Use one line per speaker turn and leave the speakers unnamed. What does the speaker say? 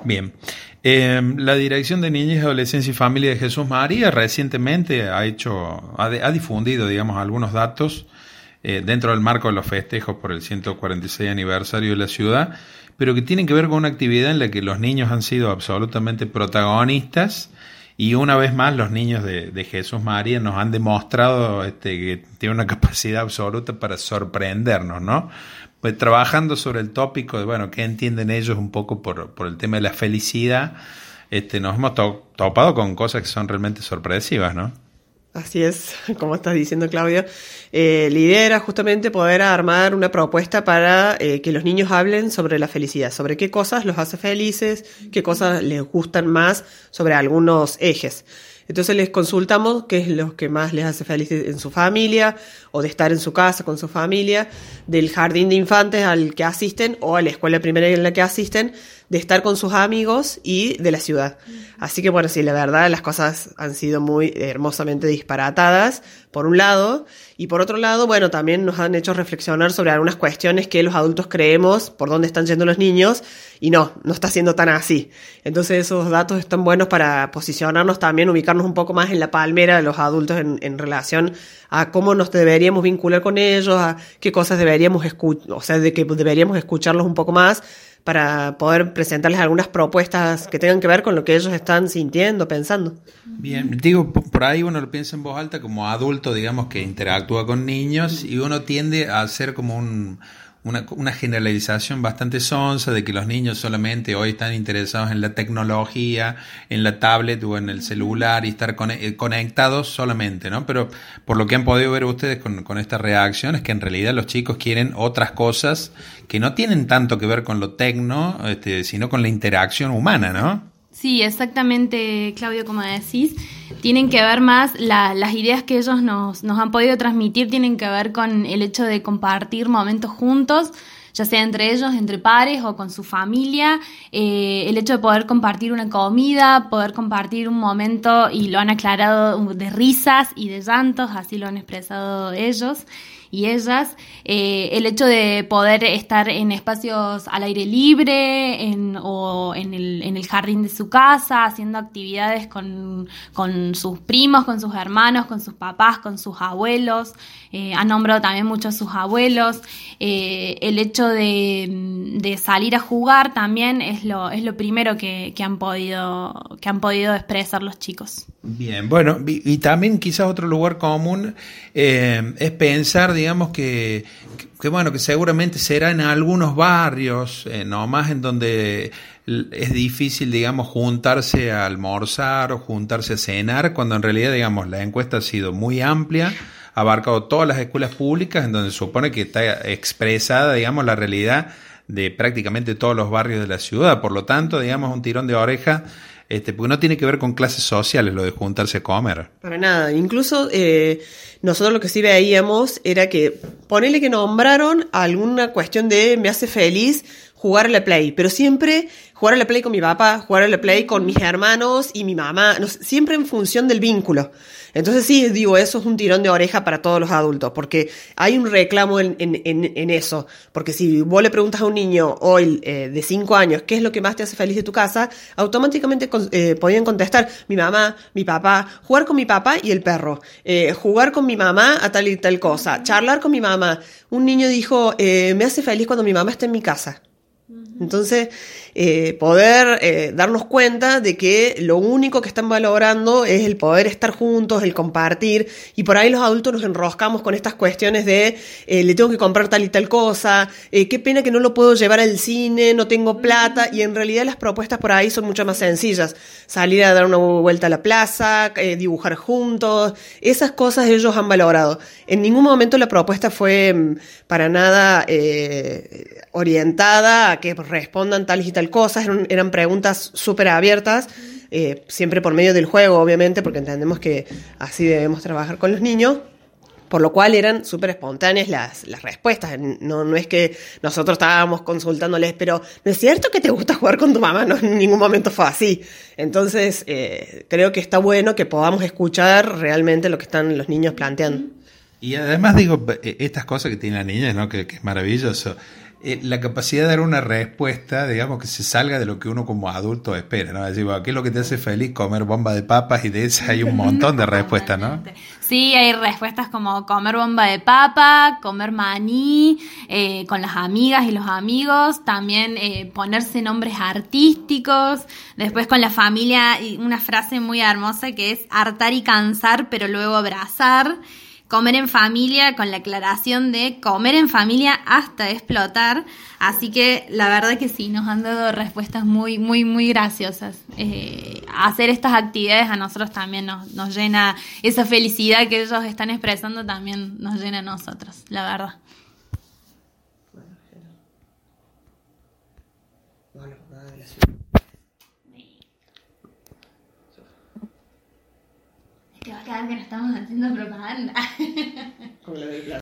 Bien. La Dirección de Niñez, Adolescencia y Familia de Jesús María recientemente ha difundido, digamos, algunos datos dentro del marco de los festejos por el 146 aniversario de la ciudad, pero que tienen que ver con una actividad en la que los niños han sido absolutamente protagonistas. Y una vez más los niños de Jesús María nos han demostrado que tienen una capacidad absoluta para sorprendernos, ¿no? Pues trabajando sobre el tópico de, bueno, qué entienden ellos un poco por el tema de la felicidad, nos hemos topado con cosas que son realmente sorpresivas, ¿no?
Así es, como estás diciendo, Claudio. La idea era justamente poder armar una propuesta para que los niños hablen sobre la felicidad, sobre qué cosas los hace felices, qué cosas les gustan más, sobre algunos ejes. Entonces les consultamos qué es lo que más les hace felices en su familia, o de estar en su casa con su familia, del jardín de infantes al que asisten, o a la escuela primaria en la que asisten, de estar con sus amigos y de la ciudad. Así que bueno, sí, la verdad las cosas han sido muy hermosamente disparatadas, por un lado, y por otro lado, bueno, también nos han hecho reflexionar sobre algunas cuestiones que los adultos creemos por dónde están yendo los niños, y no está siendo tan así. Entonces esos datos están buenos para posicionarnos también, ubicarnos un poco más en la palmera de los adultos en relación a cómo nos deberíamos vincular con ellos, a qué cosas deberíamos de que deberíamos escucharlos un poco más, para poder presentarles algunas propuestas que tengan que ver con lo que ellos están sintiendo, pensando.
Bien, digo, por ahí uno lo piensa en voz alta como adulto, digamos, que interactúa con niños, y uno tiende a hacer como una generalización bastante sonsa de que los niños solamente hoy están interesados en la tecnología, en la tablet o en el celular, y estar conectados solamente, ¿no? Pero por lo que han podido ver ustedes con esta reacción, es que en realidad los chicos quieren otras cosas que no tienen tanto que ver con lo tecno, sino con la interacción humana, ¿no?
Sí, exactamente, Claudio, como decís, tienen que ver más, las ideas que ellos nos han podido transmitir tienen que ver con el hecho de compartir momentos juntos, ya sea entre ellos, entre pares o con su familia, el hecho de poder compartir una comida, poder compartir un momento, y lo han aclarado, de risas y de llantos, así lo han expresado ellos y ellas, el hecho de poder estar en espacios al aire libre o en el jardín de su casa, haciendo actividades con sus primos, con sus hermanos, con sus papás, con sus abuelos, han nombrado también mucho a sus abuelos, el hecho de salir a jugar también es lo primero que han podido expresar los chicos.
Bien, bueno, y también quizás otro lugar común es pensar, digamos, que bueno, que seguramente será en algunos barrios, nomás en donde es difícil, digamos, juntarse a almorzar o juntarse a cenar, cuando en realidad, digamos, la encuesta ha sido muy amplia, ha abarcado todas las escuelas públicas, en donde se supone que está expresada, digamos, la realidad de prácticamente todos los barrios de la ciudad. Por lo tanto, digamos, un tirón de oreja, porque no tiene que ver con clases sociales lo de juntarse a comer.
Para nada. Incluso nosotros lo que sí veíamos era que, ponele que nombraron alguna cuestión de me hace feliz jugar a la Play, pero siempre jugar a la Play con mi papá, jugar a la Play con mis hermanos y mi mamá, siempre en función del vínculo. Entonces sí, digo, eso es un tirón de oreja para todos los adultos, porque hay un reclamo en eso, porque si vos le preguntas a un niño hoy de 5 años qué es lo que más te hace feliz de tu casa, automáticamente podían contestar mi mamá, mi papá, jugar con mi papá y el perro, jugar con mi mamá a tal y tal cosa, charlar con mi mamá. Un niño dijo, me hace feliz cuando mi mamá está en mi casa. Entonces, poder darnos cuenta de que lo único que están valorando es el poder estar juntos, el compartir, y por ahí los adultos nos enroscamos con estas cuestiones de le tengo que comprar tal y tal cosa, qué pena que no lo puedo llevar al cine, no tengo plata, y en realidad las propuestas por ahí son mucho más sencillas, salir a dar una vuelta a la plaza, dibujar juntos, esas cosas ellos han valorado. En ningún momento la propuesta fue para nada orientada a que respondan tales y tal cosas, eran preguntas súper abiertas, siempre por medio del juego, obviamente, porque entendemos que así debemos trabajar con los niños, por lo cual eran súper espontáneas las respuestas. No es que nosotros estábamos consultándoles, pero ¿no es cierto que te gusta jugar con tu mamá? No, en ningún momento fue así. Entonces, creo que está bueno que podamos escuchar realmente lo que están los niños planteando.
Y además digo, estas cosas que tienen las niñas, ¿no? Que es maravilloso. la capacidad de dar una respuesta, digamos, que se salga de lo que uno como adulto espera, ¿no? Decir, bueno, ¿qué es lo que te hace feliz? Comer bomba de papas, y de esas hay un montón de respuestas, ¿no?
Sí, hay respuestas como comer bomba de papa, comer maní, con las amigas y los amigos, también ponerse nombres artísticos, después con la familia, una frase muy hermosa que es hartar y cansar, pero luego abrazar. Comer en familia, con la aclaración de comer en familia hasta explotar. Así que la verdad que sí, nos han dado respuestas muy, muy, muy graciosas. Hacer estas actividades a nosotros también nos llena, esa felicidad que ellos están expresando también nos llena a nosotros, la verdad. Te va a quedar que no estamos haciendo propaganda.
Con la del